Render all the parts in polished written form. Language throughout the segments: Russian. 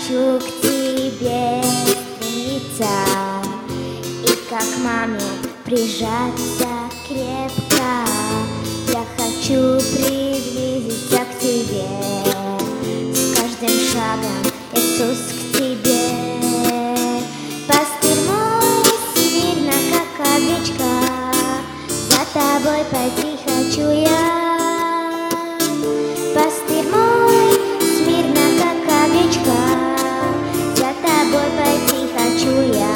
хочу к тебе стремиться и как маме прижаться крепко. Я хочу приблизиться к тебе, с каждым шагом, Иисус, к тебе. Пастырь мой, смирно, как овечка, за тобой пойти хочу я. Пастырь мой, смирно, как овечка, за тобой пойти хочу я.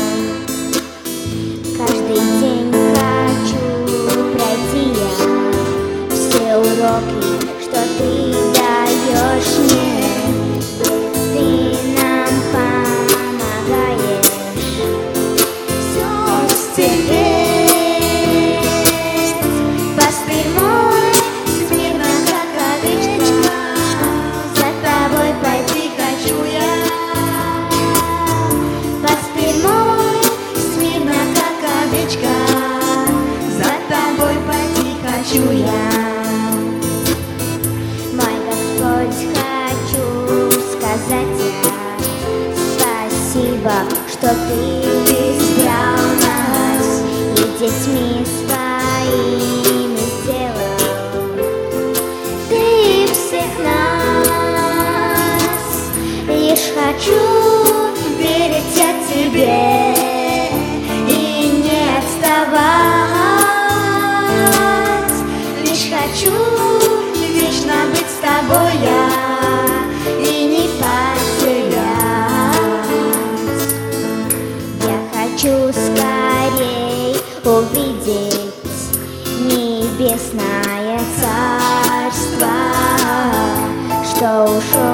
Каждый день хочу пройти я все уроки, что ты даешь мне. Ты нам помогаешь все стерпеть. Пастырь мой, смирно, как овечка, за тобой пойти хочу я. Пастырь мой, смирно, как овечка, за тобой пойти хочу я. Мой Господь, хочу сказать я спасибо, что ты избрал нас и детьми своими сделал. Ты всех нас, лишь хочу верить я тебе и не отставать. Лишь хочу вечно быть с тобой я и не потерять. Я хочу скорей увидеть небесное царство, что ушел